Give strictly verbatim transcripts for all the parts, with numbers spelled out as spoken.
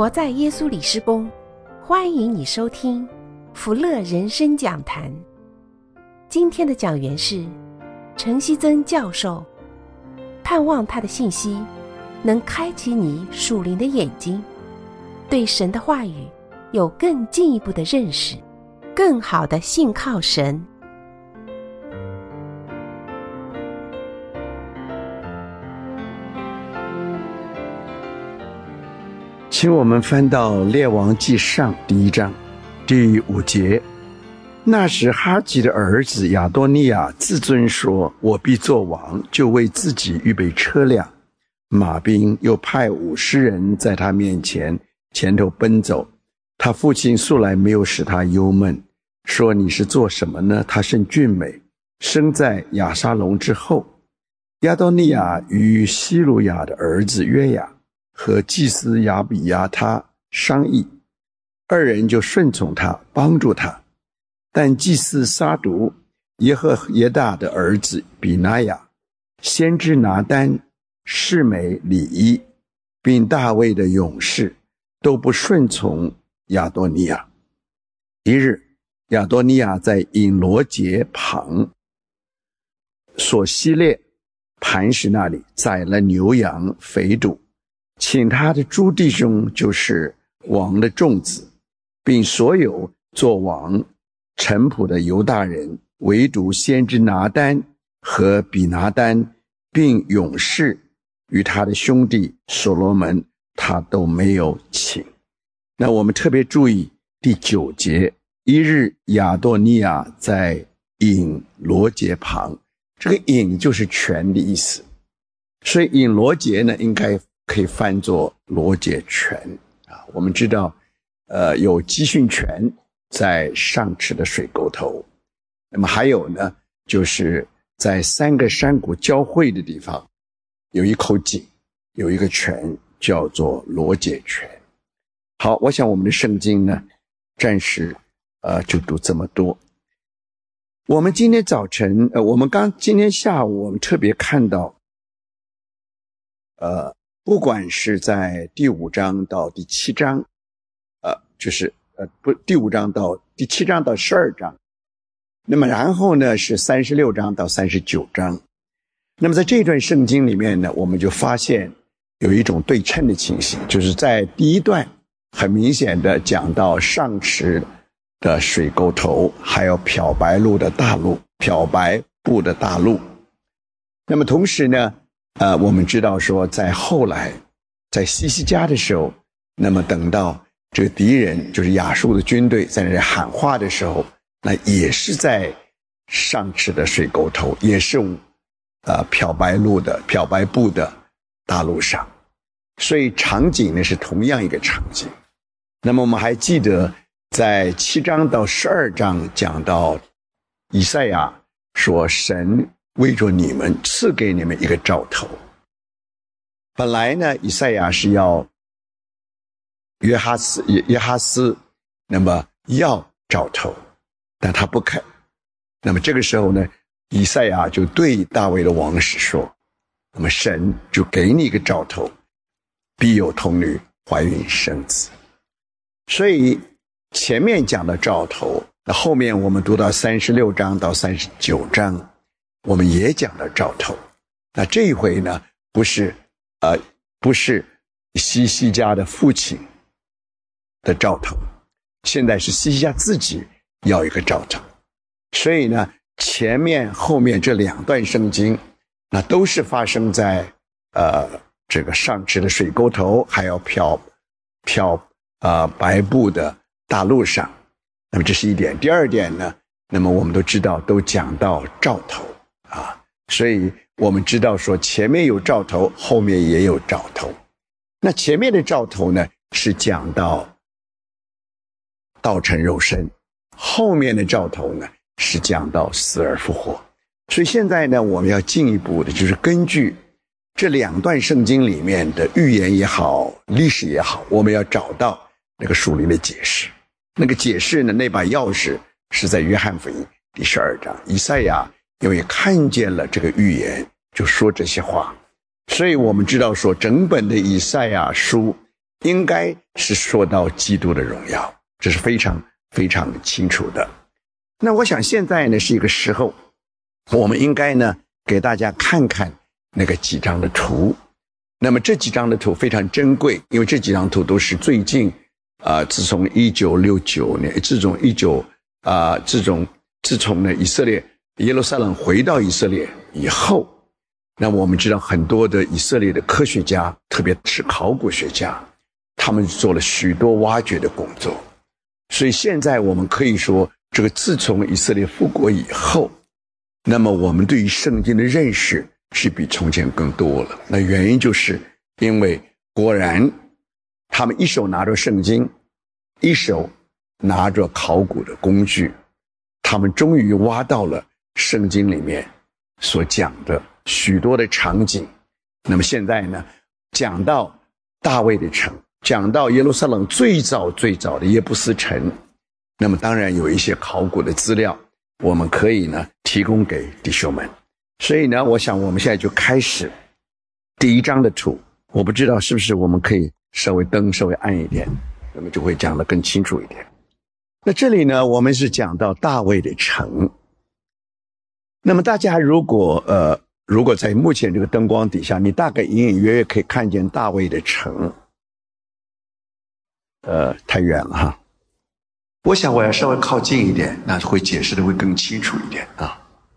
活在耶稣里施工，欢迎你收听福乐人生讲坛。今天的讲员是陈希曾教授，盼望他的信息能开启你属灵的眼睛，对神的话语有更进一步的认识，更好的信靠神。 请我们翻到列王纪上第一章第五节。那时哈吉的儿子亚多尼亚自尊说，我必作王，就为自己预备车辆马兵，又派五十人在他面前前头奔走。他父亲素来没有使他忧闷，说你是做什么呢？他甚俊美，生在亚沙龙之后。亚多尼亚与西鲁雅的儿子约雅和祭司亚比亚他商议，二人就顺从他，帮助他。但祭司撒毒、耶和耶大的儿子比拿雅、先知拿单、示每里伊，并大卫的勇士都不顺从亚多尼亚。一日，亚多尼亚在隐罗节旁所希列磐石那里宰了牛羊肥犊，请他的诸弟兄，就是王的众子，并所有做王臣仆的犹大人，唯独先知拿单和比拿单，并勇士与他的兄弟所罗门，他都没有请。那我们特别注意第九节，一日亚多尼亚在隐罗节旁，这个隐就是权的意思，所以隐罗节呢，应该可以翻作罗节泉啊。我们知道，呃，有基训泉在上池的水沟头，那么还有呢，就是在三个山谷交汇的地方，有一口井，有一个泉叫做罗节泉。好，我想我们的圣经呢，暂时呃就读这么多。我们今天早晨，呃，我们刚今天下午，我们特别看到，呃。不管是在第五章到第七章，呃，就是呃不第五章到第七章到十二章，那么然后呢是三十六章到三十九章。那么在这段圣经里面呢，我们就发现有一种对称的情形，就是在第一段很明显的讲到上池的水沟头，还有漂白路的大路，漂白布的大路。那么同时呢，呃，我们知道说，在后来，在西西家的时候，那么等到这个敌人就是亚述的军队在那里喊话的时候，那也是在上池的水沟头，也是呃漂白路的漂白布的大路上，所以场景呢是同样一个场景。那么我们还记得，在七章到十二章讲到以赛亚说神为着你们赐给你们一个兆头。本来呢，以赛亚是要约哈斯约哈斯那么要兆头，但他不肯。那么这个时候呢，以赛亚就对大卫的王室说，那么神就给你一个兆头，必有童女怀孕生子。所以前面讲的兆头，那后面我们读到三十六章到三十九章，我们也讲了兆头。那这一回呢，不是呃不是西西家的父亲的兆头，现在是西西家自己要一个兆头。所以呢，前面后面这两段圣经，那都是发生在呃这个上池的水沟头，还有漂漂呃白布的大路上。那么这是一点。第二点呢，那么我们都知道，都讲到兆头啊，所以我们知道说前面有兆头，后面也有兆头。那前面的兆头呢，是讲到道成肉身，后面的兆头呢，是讲到死而复活。所以现在呢，我们要进一步的，就是根据这两段圣经里面的预言也好，历史也好，我们要找到那个属灵的解释。那个解释呢，那把钥匙是在约翰福音第十二章，以赛亚因为看见了这个预言，就说这些话。所以我们知道说，整本的以赛亚书应该是说到基督的荣耀，这是非常非常清楚的。那我想现在呢是一个时候，我们应该呢给大家看看那个几张的图。那么这几张的图非常珍贵，因为这几张图都是最近啊、呃，自从一九六九年，自从一九啊，自从自从呢以色列耶路撒冷回到以色列以后，那么我们知道很多的以色列的科学家，特别是考古学家，他们做了许多挖掘的工作。所以现在我们可以说，这个自从以色列复国以后，那么我们对于圣经的认识是比从前更多了。那原因就是因为果然他们一手拿着圣经，一手拿着考古的工具，他们终于挖到了圣经里面所讲的许多的场景。那么现在呢，讲到大卫的城，讲到耶路撒冷最早最早的耶布斯城，那么当然有一些考古的资料我们可以呢提供给弟兄们。所以呢，我想我们现在就开始第一张的图。我不知道是不是我们可以稍微灯稍微暗一点，那么就会讲得更清楚一点。那这里呢，我们是讲到大卫的城。那么大家如果呃如果在目前这个灯光底下，你大概隐隐约约可以看见大卫的城。呃，太远了哈。我想我要稍微靠近一点，那会解释的会更清楚一点啊。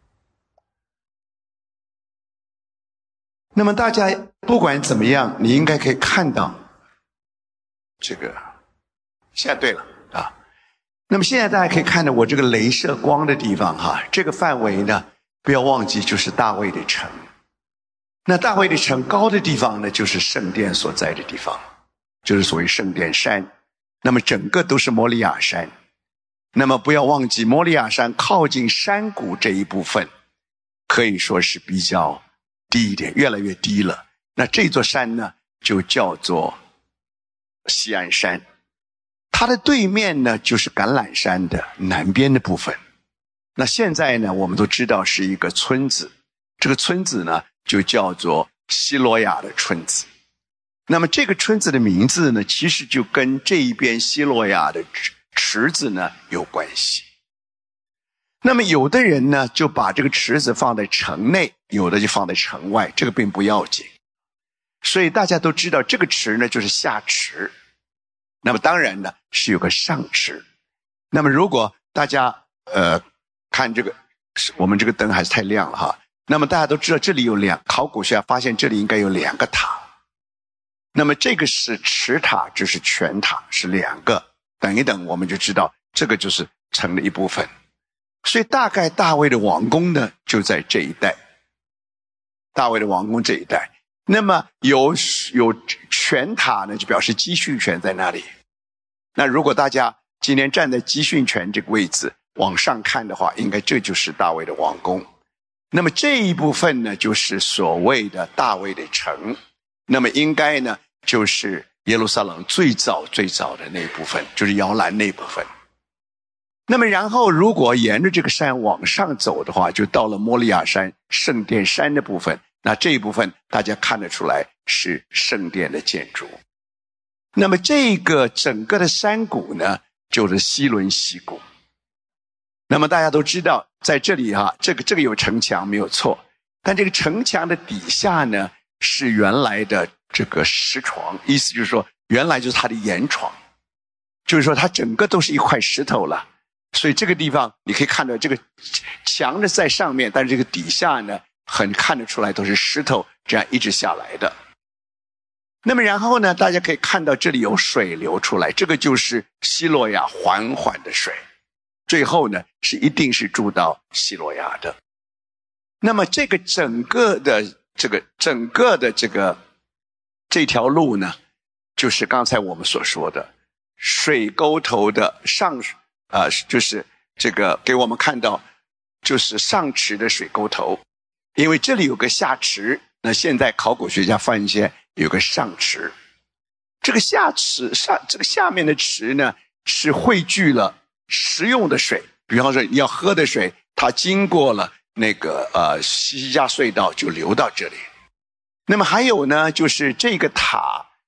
那么大家不管怎么样，你应该可以看到这个，现在对了啊。那么现在大家可以看到我这个雷射光的地方哈，这个范围呢，不要忘记就是大卫的城。那大卫的城高的地方呢，就是圣殿所在的地方，就是所谓圣殿山。那么整个都是摩利亚山。那么不要忘记摩利亚山靠近山谷这一部分可以说是比较低一点，越来越低了。那这座山呢就叫做锡安山，它的对面呢就是橄榄山的南边的部分。那现在呢我们都知道是一个村子，这个村子呢就叫做希罗亚的村子。那么这个村子的名字呢，其实就跟这一边希罗亚的池子呢有关系。那么有的人呢就把这个池子放在城内，有的就放在城外，这个并不要紧。所以大家都知道这个池呢就是下池，那么当然呢是有个上池。那么如果大家呃看这个，我们这个灯还是太亮了哈。那么大家都知道这里有两，考古学家发现这里应该有两个塔。那么这个是池塔，这是泉塔，是两个，等一等我们就知道这个就是城的一部分。所以大概大卫的王宫呢就在这一带，大卫的王宫这一带。那么有有泉塔呢，就表示基训泉在那里。那如果大家今天站在基训泉这个位置往上看的话，应该这就是大卫的王宫。那么这一部分呢就是所谓的大卫的城，那么应该呢就是耶路撒冷最早最早的那一部分，就是摇篮那部分。那么然后如果沿着这个山往上走的话，就到了摩利亚山圣殿山的部分。那这一部分大家看得出来是圣殿的建筑。那么这个整个的山谷呢就是西伦西谷。那么大家都知道在这里哈、啊，这个这个有城墙没有错，但这个城墙的底下呢是原来的这个石床，意思就是说原来就是它的岩床，就是说它整个都是一块石头了。所以这个地方你可以看到这个墙呢在上面，但是这个底下呢很看得出来都是石头这样一直下来的。那么然后呢大家可以看到这里有水流出来，这个就是希罗亚缓缓的水，最后呢是一定是注到希罗亚的。那么这个整个的这个整个的这个这条路呢，就是刚才我们所说的水沟头的上呃，就是这个给我们看到就是上池的水沟头。因为这里有个下池，那现在考古学家发现有个上池。这个下池上这个下面的池呢是汇聚了食用的水，比方说你要喝的水，它经过了那个呃西西家隧道就流到这里。那么还有呢就是这个塔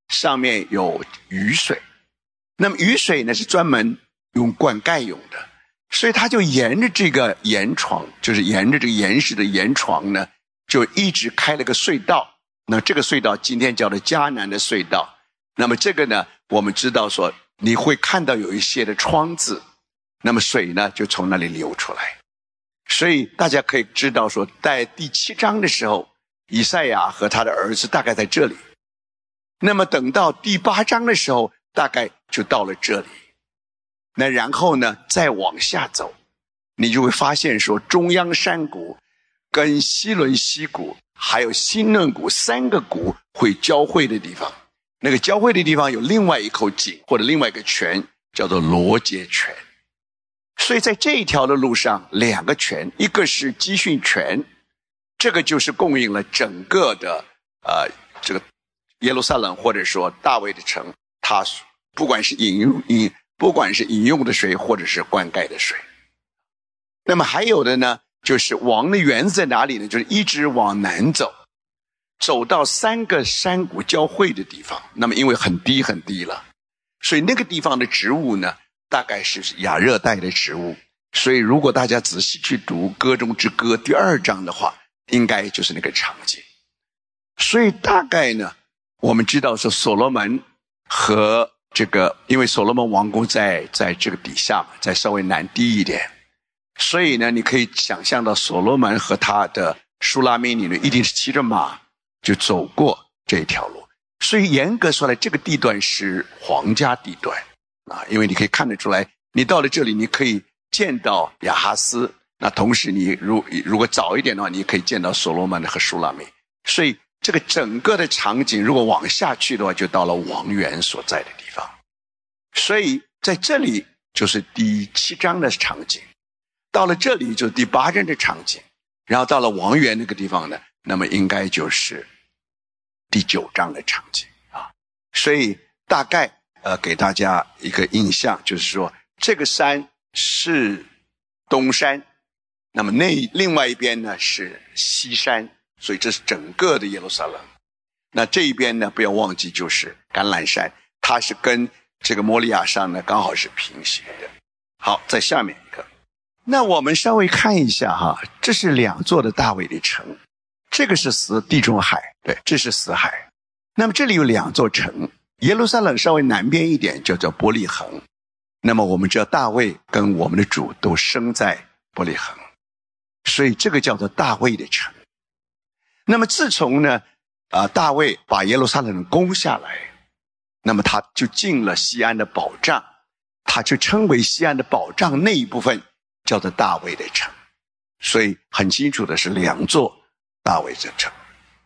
上面有雨水。那么雨水呢是专门用灌溉用的，所以他就沿着这个岩床，就是沿着这个岩石的岩床呢，就一直开了个隧道。那这个隧道今天叫做迦南的隧道。那么这个呢，我们知道说你会看到有一些的窗子，那么水呢就从那里流出来。所以大家可以知道说，在第七章的时候，以赛亚和他的儿子大概在这里。那么等到第八章的时候，大概就到了这里。那然后呢，再往下走，你就会发现说，中央山谷跟西伦西谷还有新嫩谷三个谷会交汇的地方。那个交汇的地方有另外一口井或者另外一个泉，叫做罗杰泉。所以在这一条的路上，两个泉，一个是基训泉，这个就是供应了整个的呃这个耶路撒冷或者说大卫的城，它不管是饮用饮不管是饮用的水或者是灌溉的水。那么还有的呢，就是王的园子在哪里呢？就是一直往南走，走到三个山谷交汇的地方。那么因为很低很低了，所以那个地方的植物呢，大概是亚热带的植物。所以如果大家仔细去读歌中之歌第二章的话，应该就是那个场景。所以大概呢，我们知道说所罗门和这个，因为所罗门王宫在在这个底下嘛，在稍微南低一点，所以呢，你可以想象到所罗门和他的舒拉米女呢，一定是骑着马就走过这条路。所以严格说来，这个地段是皇家地段啊，因为你可以看得出来，你到了这里，你可以见到亚哈斯，那同时你如如果早一点的话，你可以见到所罗门和舒拉米。所以这个整个的场景如果往下去的话，就到了王园所在的地方。所以在这里就是第七章的场景，到了这里就是第八章的场景，然后到了王园那个地方呢，那么应该就是第九章的场景啊。所以大概呃给大家一个印象，就是说这个山是东山，那么那另外一边呢是西山，所以这是整个的耶路撒冷。那这一边呢，不要忘记就是橄榄山，它是跟这个摩利亚山呢刚好是平行的。好，在下面一个，那我们稍微看一下哈，这是两座的大卫的城，这个是死地中海，对，这是死海。那么这里有两座城，耶路撒冷稍微南边一点叫做伯利恒。那么我们知道大卫跟我们的主都生在伯利恒，所以这个叫做大卫的城。那么自从呢啊，大卫把耶路撒冷攻下来，那么他就进了西安的保障，他就称为西安的保障那一部分叫做大卫的城。所以很清楚的是两座大卫的城。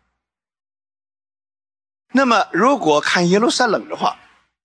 那么如果看耶路撒冷的话，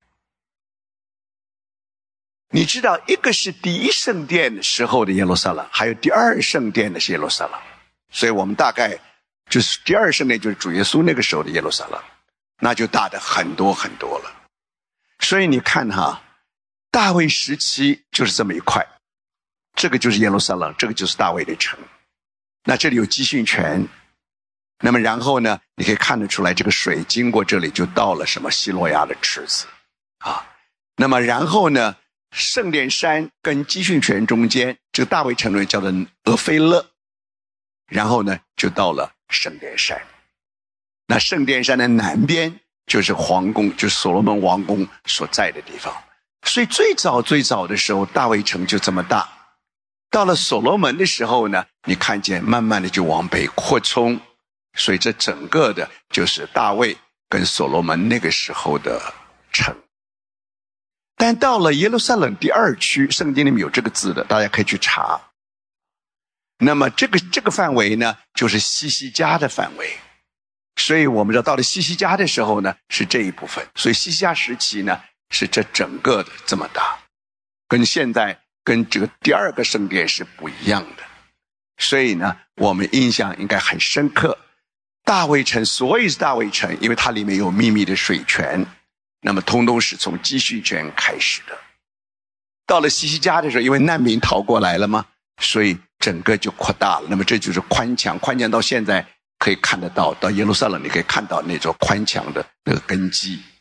你知道一个是第一圣殿的时候的耶路撒冷，还有第二圣殿的是耶路撒冷。所以我们大概就是第二圣殿就是主耶稣那个时候的耶路撒冷，那就大的很多很多了。所以你看哈，大卫时期就是这么一块，这个就是耶路撒冷，这个就是大卫的城。那这里有基训泉，那么然后呢，你可以看得出来，这个水经过这里就到了什么希罗亚的池子啊。那么然后呢，圣殿山跟基训泉中间，这个大卫城呢叫做俄菲勒，然后呢就到了圣殿山。那圣殿山的南边就是皇宫，就是所罗门王宫所在的地方。所以最早最早的时候，大卫城就这么大。到了所罗门的时候呢，你看见慢慢的就往北扩充，所以这整个的就是大卫跟所罗门那个时候的城。但到了耶路撒冷第二区，圣经里面有这个字的，大家可以去查。那么这个这个范围呢，就是西西家的范围。所以我们知道到了西西家的时候呢，是这一部分。所以西西家时期呢，是这整个的这么大，跟现在跟这个第二个圣殿是不一样的。所以呢，我们印象应该很深刻。大卫城所以是大卫城，因为它里面有秘密的水泉，那么通通是从基训泉开始的。到了西西家的时候，因为难民逃过来了嘛，所以整个就扩大了。那么这就是宽墙，宽墙到现在可以看得到，到耶路撒冷你可以看到那座宽墙的那个根基。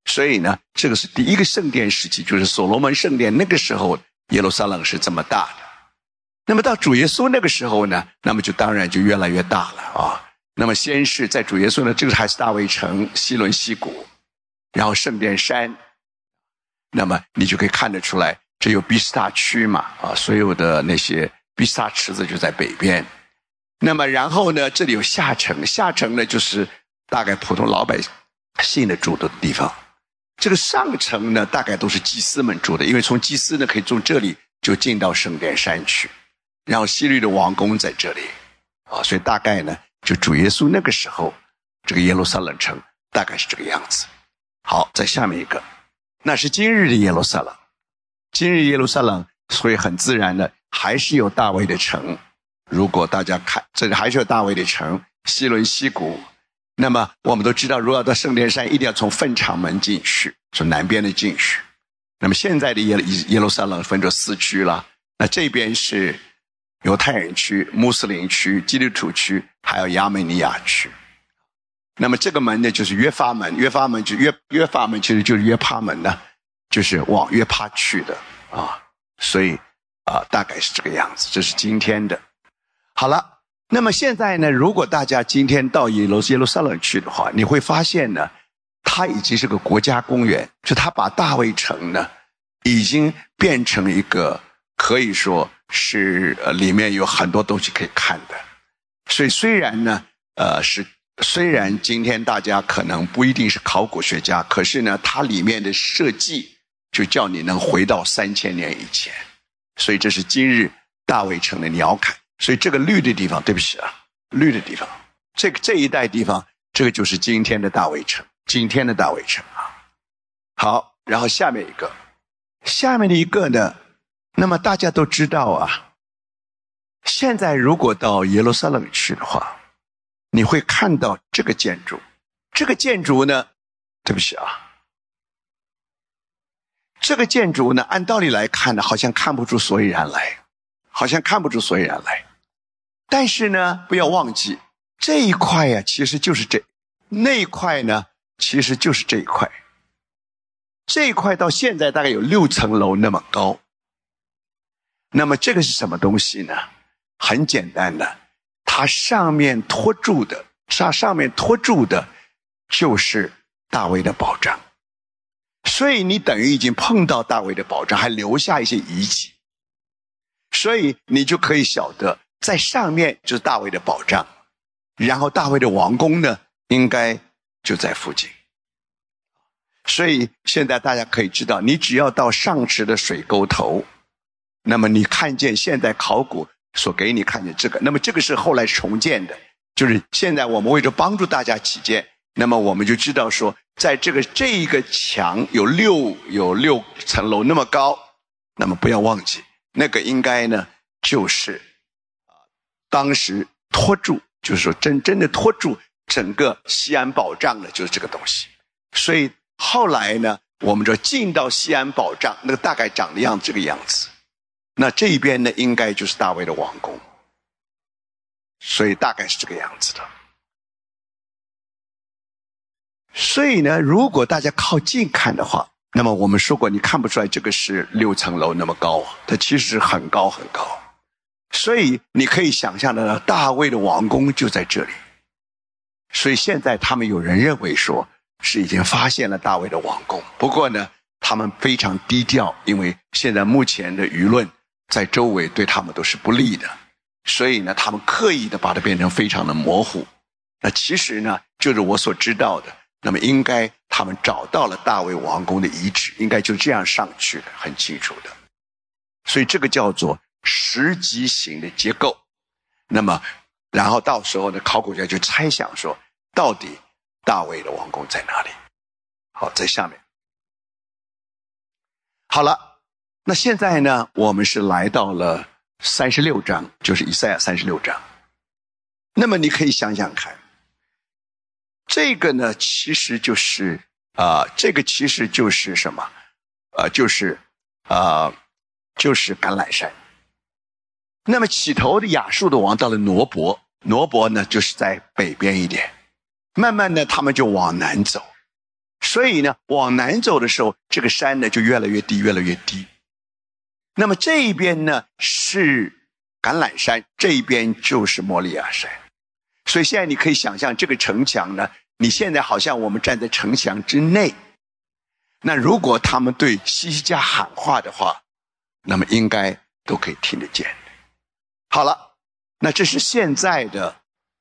所以呢，这个是第一个圣殿时期，就是所罗门圣殿那个时候，耶路撒冷是这么大的。那么到主耶稣那个时候呢，那么就当然就越来越大了啊。那么先是在主耶稣呢，这个还是大卫城、西伦西谷，然后圣殿山，那么你就可以看得出来，这有比斯塔区嘛啊，所有的那些比斯塔池子就在北边。那么然后呢，这里有下城，下城呢就是大概普通老百姓的住的地方。这个上城呢，大概都是祭司们住的，因为从祭司呢可以从这里就进到圣殿山去，然后希律的王宫在这里啊，所以大概呢，就主耶稣那个时候，这个耶路撒冷城大概是这个样子。好，再下面一个，那是今日的耶路撒冷，今日耶路撒冷，所以很自然的还是有大卫的城。如果大家看，这里还是有大卫的城，西伦西谷。那么我们都知道，如果要到圣殿山，一定要从粪场门进去，从南边的进去。那么现在的耶耶路撒冷分作四区了，那这边是犹太人区、穆斯林区、基督徒区，还有亚美尼亚区。那么这个门呢，就是约法门，约法门就约约法门，其实就是约帕门呢，就是往约帕去的啊。所以啊，大概是这个样子。这是今天的。好了，那么现在呢，如果大家今天到耶路耶路撒冷去的话，你会发现呢，它已经是个国家公园，就它把大卫城呢，已经变成一个可以说是呃里面有很多东西可以看的。所以虽然呢，呃是虽然今天大家可能不一定是考古学家，可是呢，它里面的设计就叫你能回到三千年以前。所以这是今日大卫城的鸟瞰。所以这个绿的地方，对不起啊，绿的地方，这个这一带地方，这个就是今天的大卫城，今天的大卫城啊。好，然后下面一个，下面的一个呢，那么大家都知道啊，现在如果到耶路撒冷去的话，你会看到这个建筑，这个建筑呢，对不起啊，这个建筑呢，按道理来看呢，好像看不出所以然来，好像看不出所以然来。但是呢，不要忘记这一块呀、啊，其实就是这那一块呢，其实就是这一块。这一块到现在大概有六层楼那么高。那么这个是什么东西呢？很简单的，它上面托住的，它上面托住的就是大卫的宝藏。所以你等于已经碰到大卫的宝藏，还留下一些遗迹。所以你就可以晓得，在上面就是大卫的宝藏，然后大卫的王宫呢，应该就在附近。所以现在大家可以知道，你只要到上池的水沟头，那么你看见现代考古所给你看见这个，那么这个是后来重建的，就是现在我们为了帮助大家起见，那么我们就知道说，在这个这一个墙有六有六层楼那么高，那么不要忘记，那个应该呢就是当时托住，就是说真真的托住整个西安宝藏的就是这个东西。所以后来呢，我们就进到西安宝藏，那个大概长的样子这个样子。那这一边呢，应该就是大卫的王宫，所以大概是这个样子的。所以呢，如果大家靠近看的话，那么我们说过，你看不出来这个是六层楼那么高，它其实很高很高。所以你可以想象的，大卫的王宫就在这里。所以现在他们有人认为说是已经发现了大卫的王宫，不过呢，他们非常低调，因为现在目前的舆论在周围对他们都是不利的，所以呢，他们刻意的把它变成非常的模糊。那其实呢，就是我所知道的，那么应该他们找到了大卫王宫的遗址，应该就这样上去的，很清楚的。所以这个叫做十级型的结构。那么然后到时候呢，考古学家就猜想说，到底大卫的王宫在哪里？好，在下面。好了，那现在呢，我们是来到了三十六章，就是以赛亚三十六章。那么你可以想想看，这个呢，其实就是啊、呃，这个其实就是什么？呃，就是啊、呃，就是橄榄山。那么起头的亚述的王到了挪伯，挪伯呢就是在北边一点，慢慢的他们就往南走， 所以呢，往南走的时候，这个山呢就越来越低，越来越低。那么这一边呢是橄榄山，这一边就是摩利亚山。所以现在你可以想象这个城墙呢，你现在好像我们站在城墙之内。那如果他们对西西家喊话的话，那么应该都可以听得见。好了，那这是现在的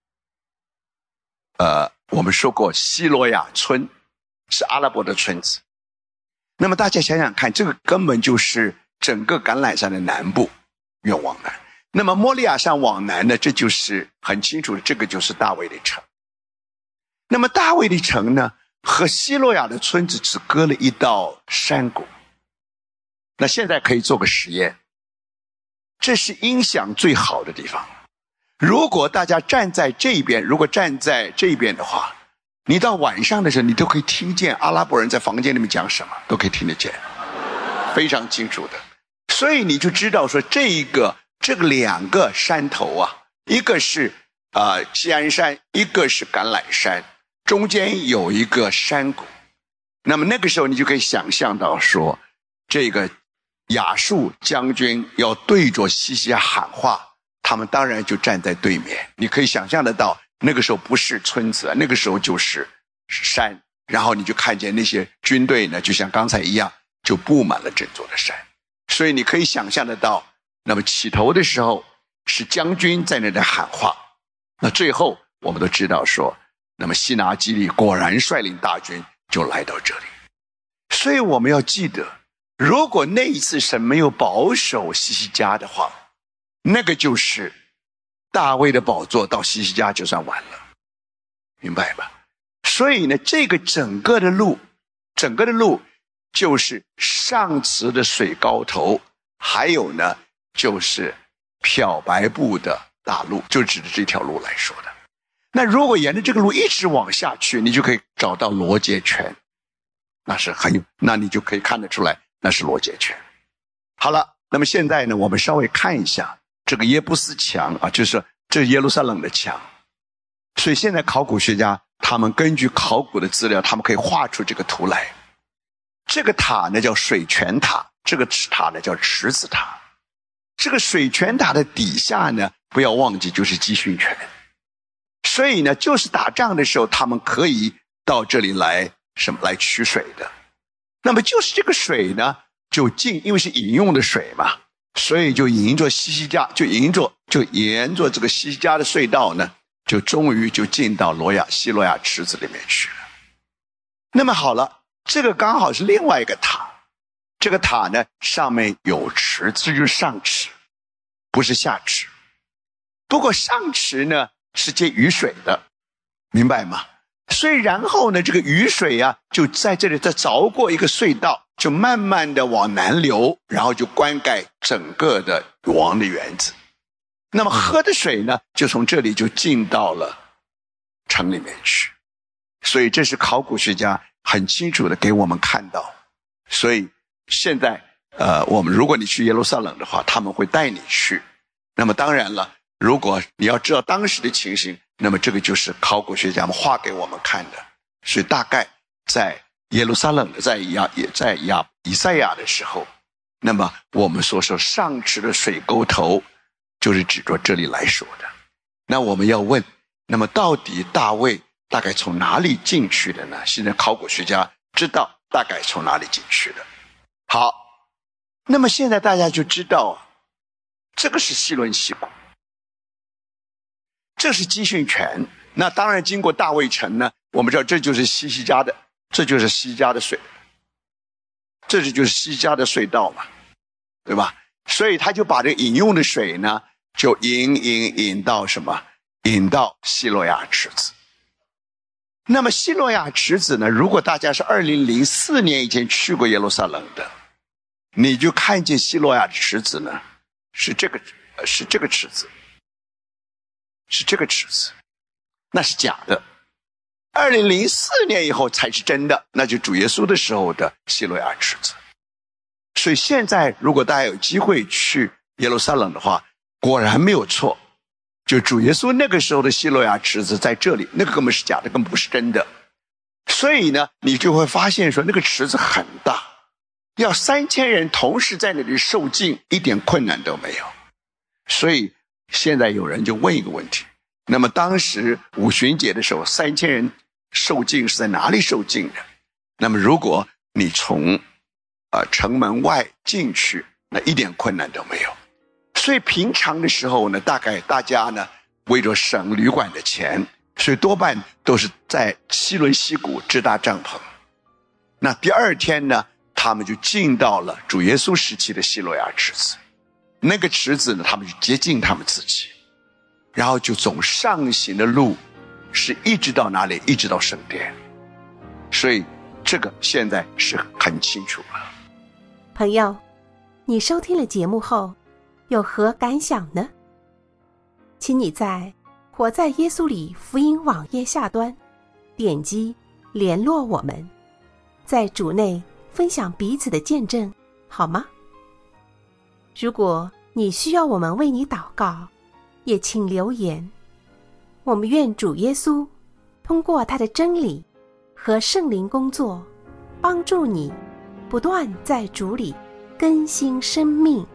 呃，我们说过西罗亚村是阿拉伯的村子。那么大家想想看，这个根本就是整个橄榄山的南部越往南。那么摩利亚山往南呢，这就是很清楚的，这个就是大卫的城。那么大卫的城呢和西罗亚的村子只隔了一道山谷。那现在可以做个实验，这是音响最好的地方。如果大家站在这边，如果站在这边的话，你到晚上的时候你都可以听见阿拉伯人在房间里面讲什么，都可以听得见，非常清楚的。所以你就知道说这一个这个两个山头啊，一个是呃锡安山，一个是橄榄山，中间有一个山谷。那么那个时候你就可以想象到说，这个亚述将军要对着西西家喊话，他们当然就站在对面。你可以想象得到，那个时候不是村子，那个时候就是山，然后你就看见那些军队呢，就像刚才一样，就布满了整座的山。所以你可以想象得到，那么起头的时候是将军在那里喊话，那最后我们都知道说，那么西拿基立果然率领大军就来到这里。所以我们要记得，如果那一次神没有保守西西家的话，那个就是大卫的宝座到西西家就算完了，明白吧？所以呢，这个整个的路整个的路就是上池的水高头，还有呢就是漂白布的大路，就指着这条路来说的。那如果沿着这个路一直往下去，你就可以找到罗节泉，那是很有，那你就可以看得出来那是罗节泉。好了，那么现在呢，我们稍微看一下这个耶布斯墙啊，就是这是耶路撒冷的墙。所以现在考古学家他们根据考古的资料，他们可以画出这个图来。这个塔呢叫水泉塔，这个塔呢叫池子塔。这个水泉塔的底下呢，不要忘记就是基训泉。所以呢，就是打仗的时候，他们可以到这里来什么来取水的。那么就是这个水呢，就进，因为是饮用的水嘛，所以就沿着西西家，就沿着就沿着这个西西家的隧道呢，就终于就进到罗亚西罗亚池子里面去了。那么好了，这个刚好是另外一个塔，这个塔呢上面有池，这就是上池，不是下池。不过上池呢是接雨水的，明白吗？所以然后呢，这个雨水啊，就在这里再凿过一个隧道，就慢慢的往南流，然后就灌溉整个的王的园子。那么喝的水呢，就从这里就进到了城里面去。所以这是考古学家很清楚的给我们看到。所以现在呃，我们如果你去耶路撒冷的话，他们会带你去。那么当然了，如果你要知道当时的情形，那么这个就是考古学家们画给我们看的。所以大概在耶路撒冷的，在亚也在亚以赛亚的时候，那么我们所说上池的水沟头就是指着这里来说的。那我们要问，那么到底大卫大概从哪里进去的呢？现在考古学家知道大概从哪里进去的。好，那么现在大家就知道，这个是西伦西谷，这是基训泉。那当然经过大卫城呢，我们知道这就是西西家的，这就是西西家的水，这就是西西家的隧道嘛，对吧？所以他就把这个饮用的水呢，就引引引到什么？引到西罗亚池子。那么西罗亚池子呢，如果大家是二零零四年以前去过耶路撒冷的，你就看见西罗亚池子呢，是这个是这个池子，是这个池子，那是假的。二零零四年以后才是真的，那就主耶稣的时候的西罗亚池子。所以现在如果大家有机会去耶路撒冷的话，果然没有错，就主耶稣那个时候的西罗亚池子在这里，那个根本是假的，根本不是真的。 所以呢，你就会发现说那个池子很大，要三千人同时在那里受浸，一点困难都没有。所以现在有人就问一个问题，那么当时五旬节的时候，三千人受浸是在哪里受浸的？那么如果你从呃城门外进去，那一点困难都没有。所以平常的时候呢，大概大家呢为着省旅馆的钱，所以多半都是在西伦西谷支搭帐篷。那第二天呢，他们就进到了主耶稣时期的西罗亚池子。那个池子呢，他们就接近他们自己，然后就走上行的路，是一直到哪里？一直到圣殿。所以这个现在是很清楚了。 朋友，你收听了节目后有何感想呢？请你在活在耶稣里福音网页下端点击联络我们，在主内分享彼此的见证，好吗？如果你需要我们为你祷告，也请留言。我们愿主耶稣通过他的真理和圣灵工作，帮助你不断在主里更新生命。